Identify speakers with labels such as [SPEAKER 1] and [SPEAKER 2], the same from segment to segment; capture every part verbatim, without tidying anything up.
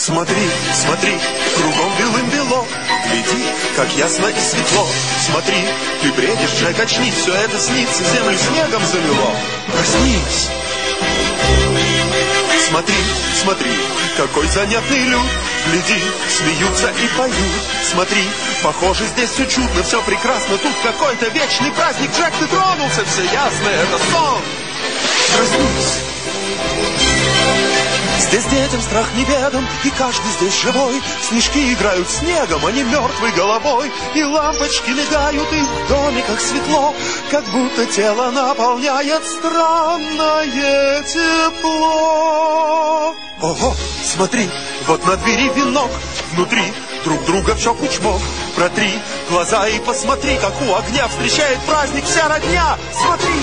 [SPEAKER 1] Смотри, смотри, кругом белым-бело, гляди, как ясно и светло. Смотри, ты бредишь, Джек, очнись, все это снится, землю снегом замело. Проснись. Смотри, смотри, какой занятный люд. Гляди, смеются и поют. Смотри, похоже, здесь все чудно, все прекрасно. Тут какой-то вечный праздник. Джек, ты тронулся, все ясно, это сон. Проснись. Здесь детям страх неведом, и каждый здесь живой. Снежки играют снегом, они мертвой головой. И лампочки мигают, и в домиках светло, как будто тело наполняет странное тепло. Ого, смотри, вот на двери венок, внутри друг друга все кучмок. Протри глаза и посмотри, как у огня встречает праздник вся родня. Смотри.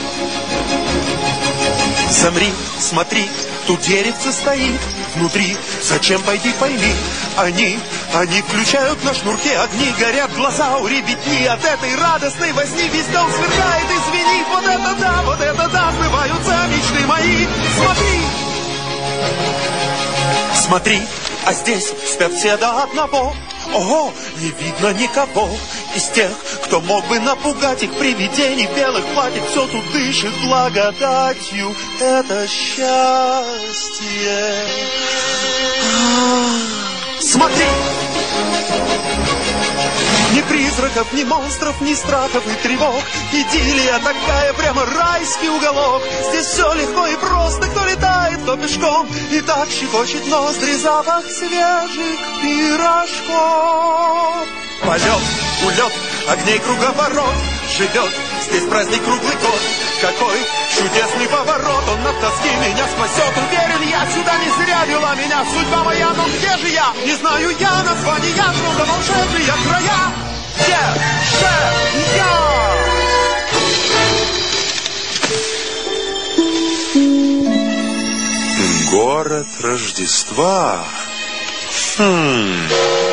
[SPEAKER 1] Замри, смотри, тут деревце стоит внутри, зачем, пойди пойми. Они, они включают на шнурке огни, горят глаза у ребятни. От этой радостной возни весь дом сверкает и звенит. Вот это да, вот это да, сбываются мечты мои. Смотри, смотри, а здесь спят все до одного. Ого, не видно никого из тех, кто мог бы напугать их привидений в белых платьях. Все тут дышит благодатью, это счастье. Смотри! Ни призраков, ни монстров, ни страхов и тревог. Идиллия такая, прямо райский уголок. Здесь все легко и просто, кто летает, кто пешком. И так щекочет ноздри запах свежих пирожков. Полет, улет, огней круговорот. Живет здесь праздник круглый год. Какой чудесный поворот, он от тоски меня спасет. Уверен, я сюда не зря вела меня судьба моя. Но где же я? Не знаю я названия, трудно волшебные края. Где же я? Город Рождества. Хм...